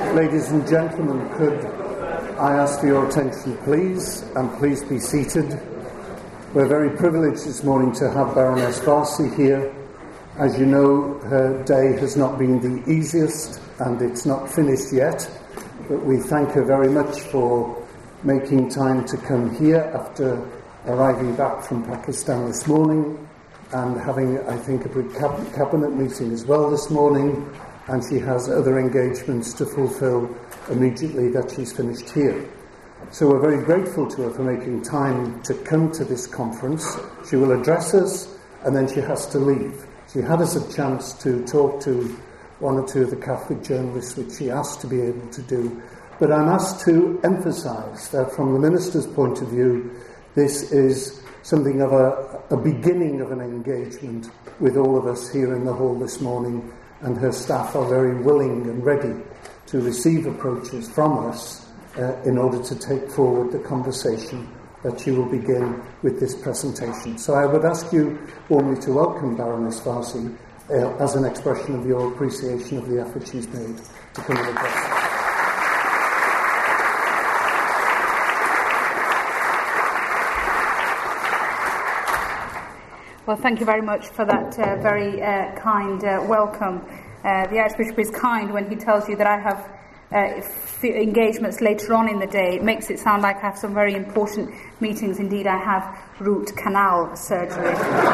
Ladies and gentlemen, could I ask for your attention, please, and please be seated. We're very privileged this morning to have Baroness Varsi here. As you know, her day has not been the easiest, and it's not finished yet, but we thank her very much for making time to come here after arriving back from Pakistan this morning and having, I think, a big cabinet meeting as well this morning, and she has other engagements to fulfil immediately that she's finished here. So we're very grateful to her for making time to come to this conference. She will address us and then she has to leave. She had us a chance to talk to one or two of the Catholic journalists, which she asked to be able to do. But I'm asked to emphasise that from the minister's point of view, this is something of a beginning of an engagement with all of us here in the hall this morning, and her staff are very willing and ready to receive approaches from us in order to take forward the conversation that she will begin with this presentation. So I would ask you warmly to welcome Baroness Varsi as an expression of your appreciation of the effort she's made to come and address us. Well, thank you very much for that very kind welcome. The Archbishop is kind when he tells you that I have engagements later on in the day. It makes it sound like I have some very important meetings. Indeed, I have root canal surgery.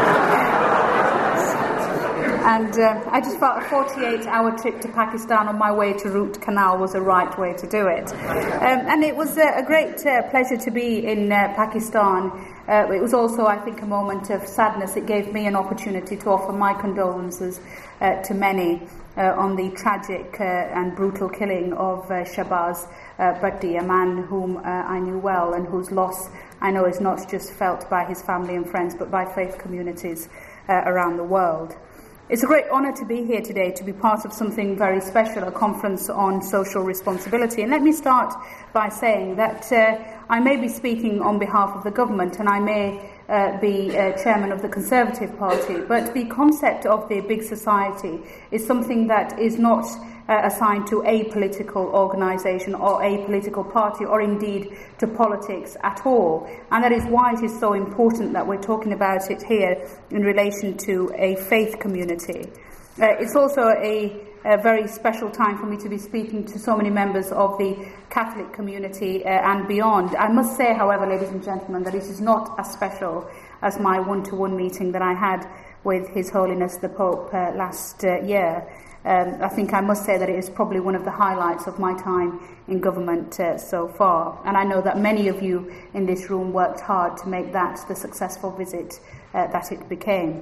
And I just felt a 48-hour trip to Pakistan on my way to root canal was the right way to do it. And it was a great pleasure to be in Pakistan. It was also, I think, a moment of sadness. It gave me an opportunity to offer my condolences to many on the tragic and brutal killing of Shahbaz Bhatti, a man whom I knew well and whose loss I know is not just felt by his family and friends but by faith communities around the world. It's a great honour to be here today, to be part of something very special, a conference on social responsibility. And let me start by saying that I may be speaking on behalf of the government and I may be chairman of the Conservative Party, but the concept of the big society is something that is not assigned to a political organisation or a political party or indeed to politics at all. And that is why it is so important that we're talking about it here in relation to a faith community. It's also a very special time for me to be speaking to so many members of the Catholic community and beyond. I must say, however, ladies and gentlemen, that it is not as special as my one-to-one meeting that I had with His Holiness the Pope last year. I think I must say that it is probably one of the highlights of my time in government so far. And I know that many of you in this room worked hard to make that the successful visit that it became.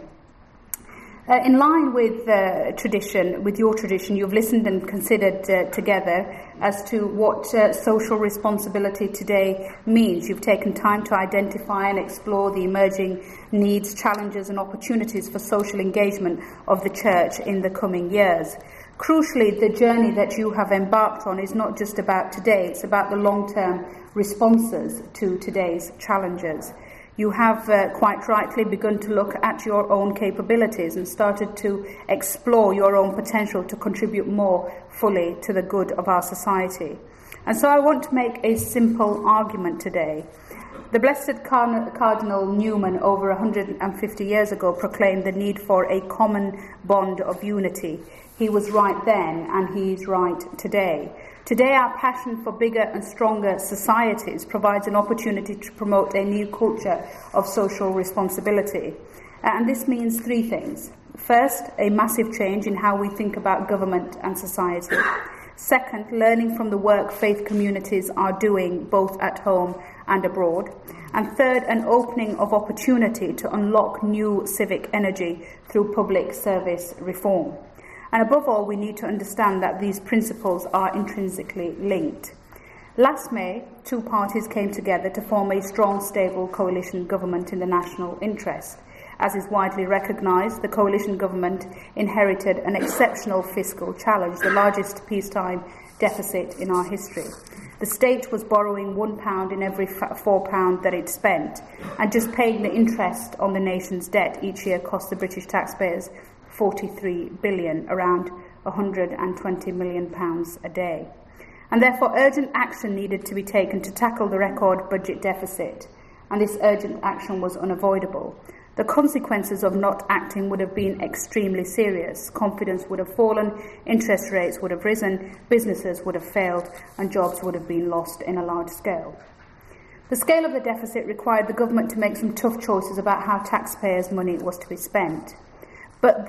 In line with tradition, with your tradition, you've listened and considered together as to what social responsibility today means. You've taken time to identify and explore the emerging needs, challenges and opportunities for social engagement of the Church in the coming years. Crucially, the journey that you have embarked on is not just about today, it's about the long-term responses to today's challenges. You have quite rightly begun to look at your own capabilities and started to explore your own potential to contribute more fully to the good of our society. And so I want to make a simple argument today. The Blessed Cardinal Newman over 150 years ago proclaimed the need for a common bond of unity. He was right then and he's right today. Today, our passion for bigger and stronger societies provides an opportunity to promote a new culture of social responsibility. And this means three things. First, a massive change in how we think about government and society. Second, learning from the work faith communities are doing both at home and abroad. And third, an opening of opportunity to unlock new civic energy through public service reform. And above all, we need to understand that these principles are intrinsically linked. Last May, two parties came together to form a strong, stable coalition government in the national interest. As is widely recognised, the coalition government inherited an exceptional fiscal challenge, the largest peacetime deficit in our history. The state was borrowing £1 in every £4 that it spent, and just paying the interest on the nation's debt each year cost the British taxpayers 43 billion, around £120 million a day. and therefore urgent action needed to be taken to tackle the record budget deficit, and this urgent action was unavoidable. The consequences of not acting would have been extremely serious. Confidence would have fallen, interest rates would have risen, businesses would have failed, and jobs would have been lost in a large scale. The scale of the deficit required the government to make some tough choices about how taxpayers' money was to be spent. But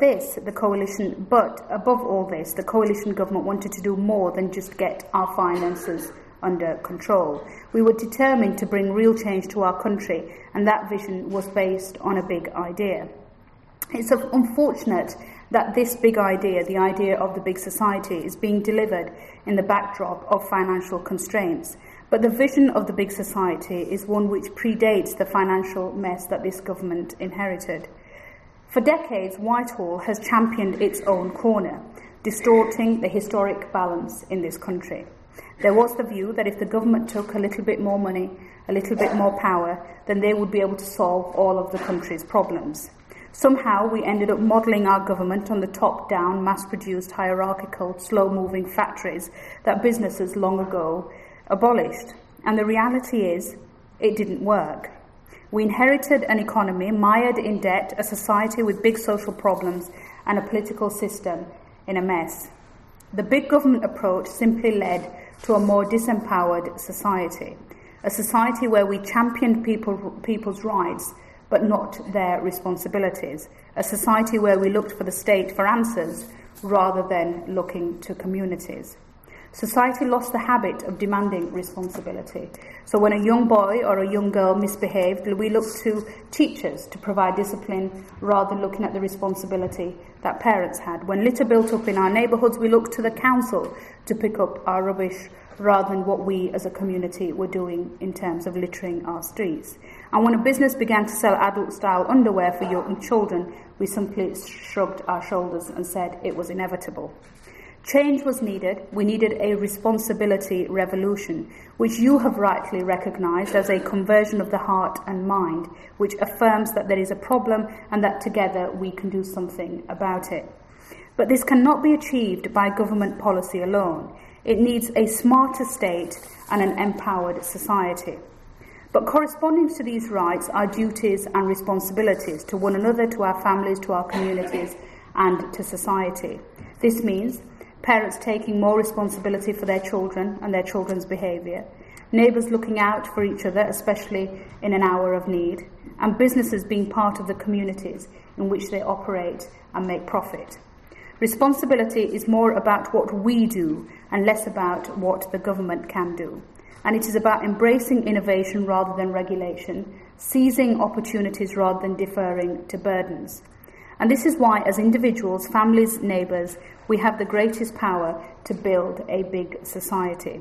above all this, the coalition government wanted to do more than just get our finances under control. We were determined to bring real change to our country, and that vision was based on a big idea. It's unfortunate that this big idea, the idea of the big society, is being delivered in the backdrop of financial constraints. But the vision of the big society is one which predates the financial mess that this government inherited. For decades, Whitehall has championed its own corner, distorting the historic balance in this country. There was the view that if the government took a little bit more money, a little bit more power, then they would be able to solve all of the country's problems. Somehow we ended up modelling our government on the top-down, mass-produced, hierarchical, slow-moving factories that businesses long ago abolished. And the reality is, it didn't work. We inherited an economy mired in debt, a society with big social problems, and a political system in a mess. The big government approach simply led to a more disempowered society, a society where we championed people's rights but not their responsibilities, a society where we looked for the state for answers rather than looking to communities. Society lost the habit of demanding responsibility. So when a young boy or a young girl misbehaved, we looked to teachers to provide discipline rather than looking at the responsibility that parents had. When litter built up in our neighbourhoods, we looked to the council to pick up our rubbish rather than what we as a community were doing in terms of littering our streets. And when a business began to sell adult-style underwear for young children, we simply shrugged our shoulders and said it was inevitable. Change was needed. We needed a responsibility revolution, which you have rightly recognised as a conversion of the heart and mind, which affirms that there is a problem and that together we can do something about it. But this cannot be achieved by government policy alone. It needs a smarter state and an empowered society. But corresponding to these rights are duties and responsibilities to one another, to our families, to our communities, and to society. This means parents taking more responsibility for their children and their children's behaviour, neighbours looking out for each other, especially in an hour of need, and businesses being part of the communities in which they operate and make profit. Responsibility is more about what we do and less about what the government can do. And it is about embracing innovation rather than regulation, seizing opportunities rather than deferring to burdens. And this is why, as individuals, families, neighbours, we have the greatest power to build a big society.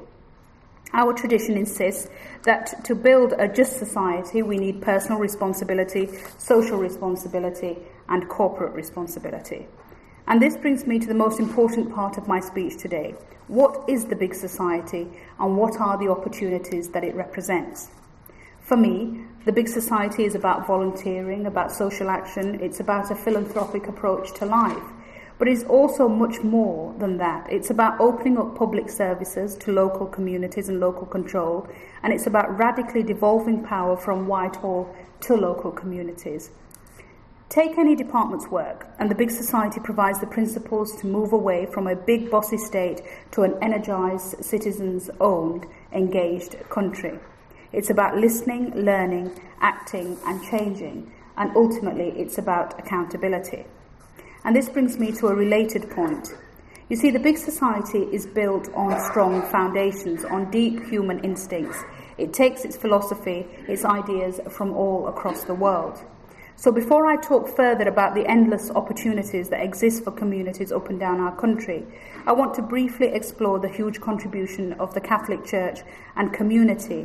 Our tradition insists that to build a just society, we need personal responsibility, social responsibility, and corporate responsibility. And this brings me to the most important part of my speech today. What is the big society, and what are the opportunities that it represents? For me, the big society is about volunteering, about social action. It's about a philanthropic approach to life. But it's also much more than that. It's about opening up public services to local communities and local control. And it's about radically devolving power from Whitehall to local communities. Take any department's work, and the big society provides the principles to move away from a big bossy state to an energised, citizens-owned, engaged country. It's about listening, learning, acting and changing, and ultimately it's about accountability. And this brings me to a related point. You see, the big society is built on strong foundations, on deep human instincts. It takes its philosophy, its ideas from all across the world. So before I talk further about the endless opportunities that exist for communities up and down our country, I want to briefly explore the huge contribution of the Catholic Church and community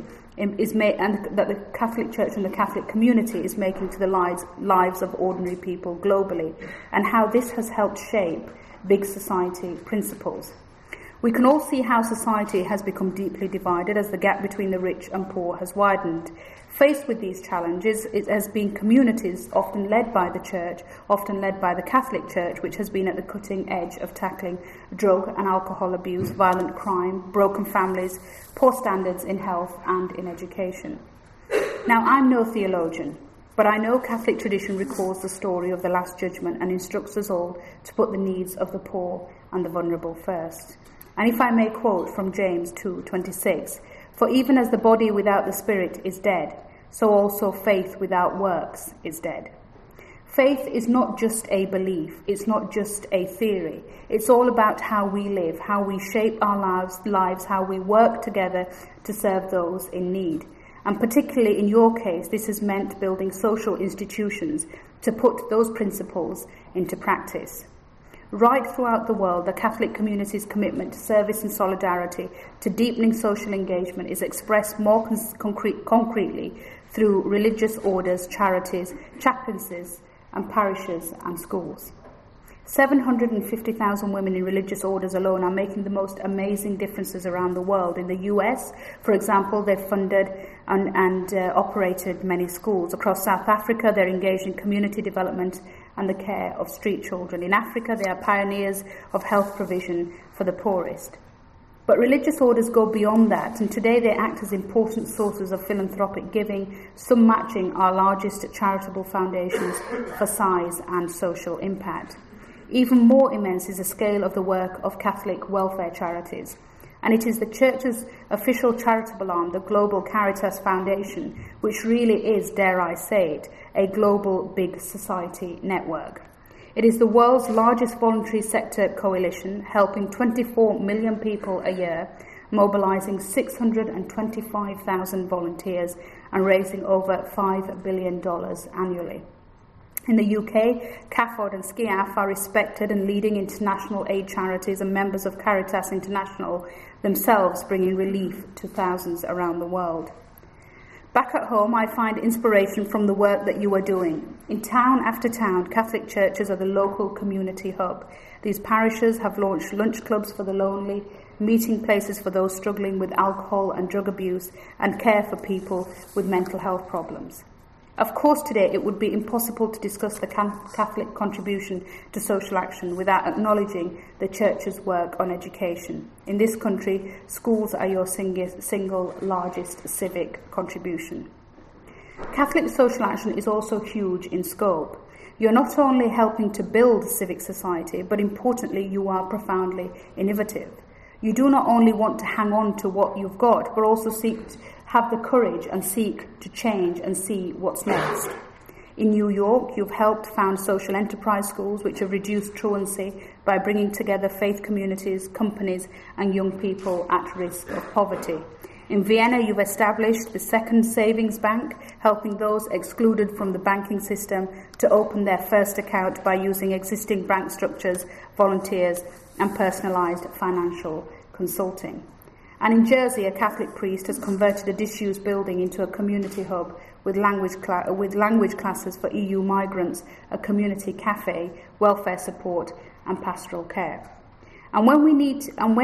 that the Catholic Church and the Catholic community is making to the lives of ordinary people globally, and how this has helped shape big society principles. We can all see how society has become deeply divided as the gap between the rich and poor has widened. Faced with these challenges, it has been communities often led by the Church, often led by the Catholic Church, which has been at the cutting edge of tackling drug and alcohol abuse, violent crime, broken families, poor standards in health and in education. Now, I'm no theologian, but I know Catholic tradition records the story of the Last Judgment and instructs us all to put the needs of the poor and the vulnerable first. And if I may quote from James 2:26, "For even as the body without the spirit is dead, so also faith without works is dead." Faith is not just a belief, it's not just a theory. It's all about how we live, how we shape our lives, how we work together to serve those in need. And particularly in your case, this has meant building social institutions to put those principles into practice. Right throughout the world, the Catholic community's commitment to service and solidarity, to deepening social engagement, is expressed more concretely through religious orders, charities, chaplaincies, and parishes and schools. 750,000 women in religious orders alone are making the most amazing differences around the world. In the US, for example, they've funded and operated many schools. Across South Africa, they're engaged in community development and the care of street children. In Africa, they are pioneers of health provision for the poorest. But religious orders go beyond that, and today they act as important sources of philanthropic giving, some matching our largest charitable foundations for size and social impact. Even more immense is the scale of the work of Catholic welfare charities. And it is the Church's official charitable arm, the Global Caritas Foundation, which really is, dare I say it, a global big society network. It is the world's largest voluntary sector coalition, helping 24 million people a year, mobilising 625,000 volunteers and raising over $5 billion annually. In the UK, CAFOD and SCIAF are respected and leading international aid charities and members of Caritas International, themselves bringing relief to thousands around the world. Back at home, I find inspiration from the work that you are doing. In town after town, Catholic churches are the local community hub. These parishes have launched lunch clubs for the lonely, meeting places for those struggling with alcohol and drug abuse, and care for people with mental health problems. Of course, today it would be impossible to discuss the Catholic contribution to social action without acknowledging the Church's work on education. In this country, schools are your single largest civic contribution. Catholic social action is also huge in scope. You're not only helping to build civic society, but importantly, you are profoundly innovative. You do not only want to hang on to what you've got, but also have the courage and seek to change and see what's next. In New York, you've helped found social enterprise schools which have reduced truancy by bringing together faith communities, companies, and young people at risk of poverty. In Vienna, you've established the Second Savings Bank, helping those excluded from the banking system to open their first account by using existing bank structures, volunteers, and personalised financial consulting. And in Jersey, a Catholic priest has converted a disused building into a community hub with language classes for EU migrants, a community cafe, welfare support, and pastoral care. And when we need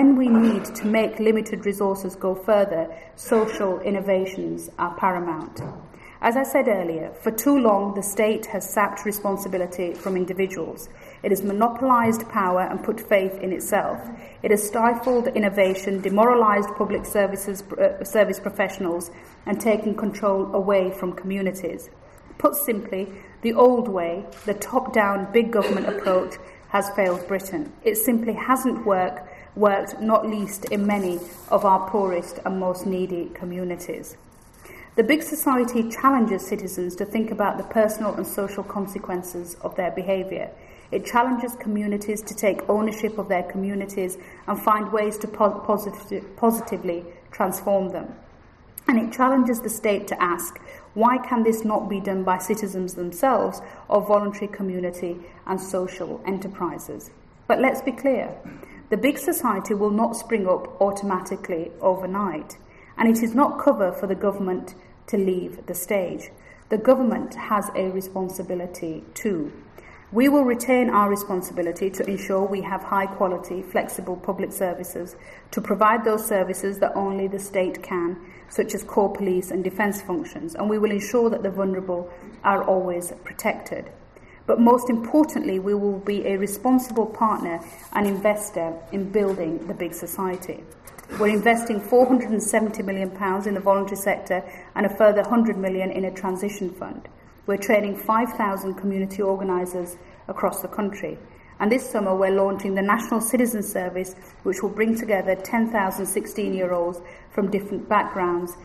to make limited resources go further, social innovations are paramount. As I said earlier, for too long the state has sapped responsibility from individuals. It has monopolised power and put faith in itself. It has stifled innovation, demoralised public service professionals, and taken control away from communities. Put simply, the old way, the top-down big government approach, has failed Britain. It simply hasn't worked, not least in many of our poorest and most needy communities. The big society challenges citizens to think about the personal and social consequences of their behaviour. It challenges communities to take ownership of their communities and find ways to positively transform them. And it challenges the state to ask, why can this not be done by citizens themselves or voluntary community and social enterprises? But let's be clear, the big society will not spring up automatically overnight. And it is not cover for the government to leave the stage. The government has a responsibility too. We will retain our responsibility to ensure we have high-quality, flexible public services to provide those services that only the state can, such as core police and defence functions, and we will ensure that the vulnerable are always protected. But most importantly, we will be a responsible partner and investor in building the big society. We're investing £470 million in the voluntary sector and a further £100 million in a transition fund. We're training 5,000 community organisers across the country. And this summer we're launching the National Citizen Service, which will bring together 10,000 16-year-olds from different backgrounds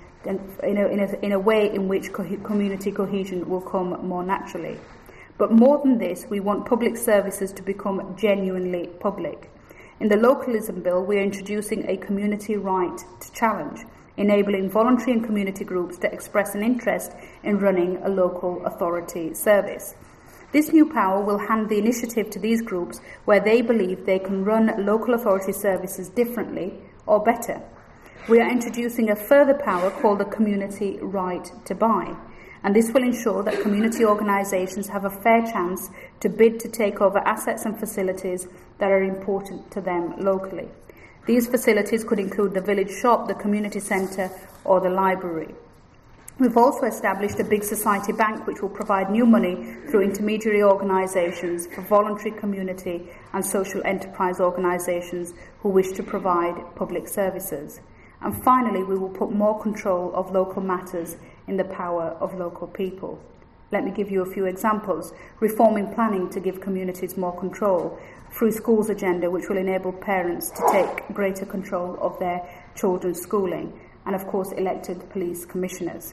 in a way in which community cohesion will come more naturally. But more than this, we want public services to become genuinely public. In the Localism Bill, we are introducing a community right to challenge, enabling voluntary and community groups to express an interest in running a local authority service. This new power will hand the initiative to these groups where they believe they can run local authority services differently or better. We are introducing a further power called the community right to buy, and this will ensure that community organisations have a fair chance to bid to take over assets and facilities that are important to them locally. These facilities could include the village shop, the community centre or the library. We've also established a big society bank which will provide new money through intermediary organisations for voluntary community and social enterprise organisations who wish to provide public services. And finally, we will put more control of local matters in the power of local people. Let me give you a few examples. Reforming planning to give communities more control. Free Schools agenda, which will enable parents to take greater control of their children's schooling. And of course, elected police commissioners.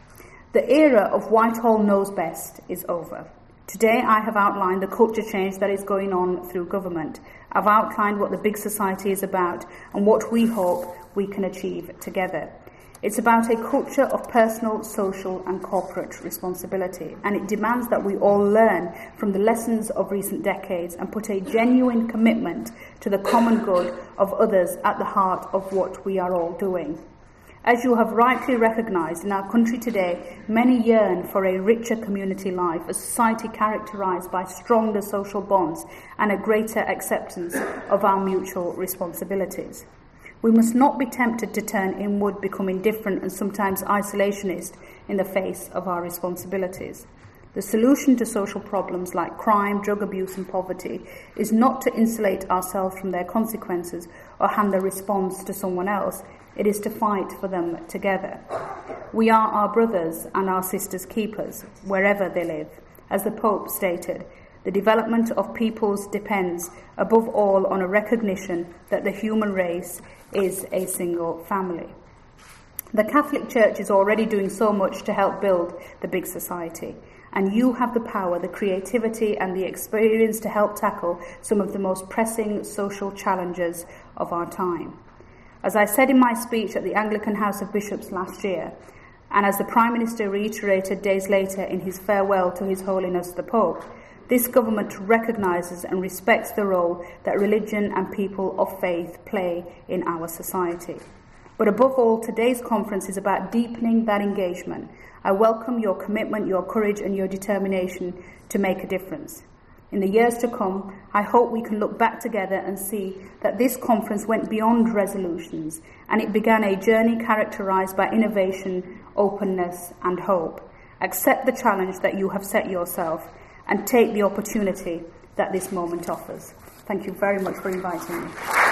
The era of Whitehall knows best is over. Today I have outlined the culture change that is going on through government. I've outlined what the big society is about and what we hope we can achieve together. It's about a culture of personal, social and corporate responsibility, and it demands that we all learn from the lessons of recent decades and put a genuine commitment to the common good of others at the heart of what we are all doing. As you have rightly recognised, in our country today, many yearn for a richer community life, a society characterised by stronger social bonds and a greater acceptance of our mutual responsibilities. We must not be tempted to turn inward, become indifferent and sometimes isolationist in the face of our responsibilities. The solution to social problems like crime, drug abuse and poverty is not to insulate ourselves from their consequences or hand the response to someone else. It is to fight for them together. We are our brothers and our sisters' keepers, wherever they live. As the Pope stated, the development of peoples depends, above all, on a recognition that the human race is a single family. The Catholic Church is already doing so much to help build the big society, and you have the power, the creativity and the experience to help tackle some of the most pressing social challenges of our time. As I said in my speech at the Anglican House of Bishops last year, and as the Prime Minister reiterated days later in his farewell to His Holiness the Pope, this government recognises and respects the role that religion and people of faith play in our society. But above all, today's conference is about deepening that engagement. I welcome your commitment, your courage and your determination to make a difference. In the years to come, I hope we can look back together and see that this conference went beyond resolutions and it began a journey characterised by innovation, openness and hope. Accept the challenge that you have set yourself and take the opportunity that this moment offers. Thank you very much for inviting me.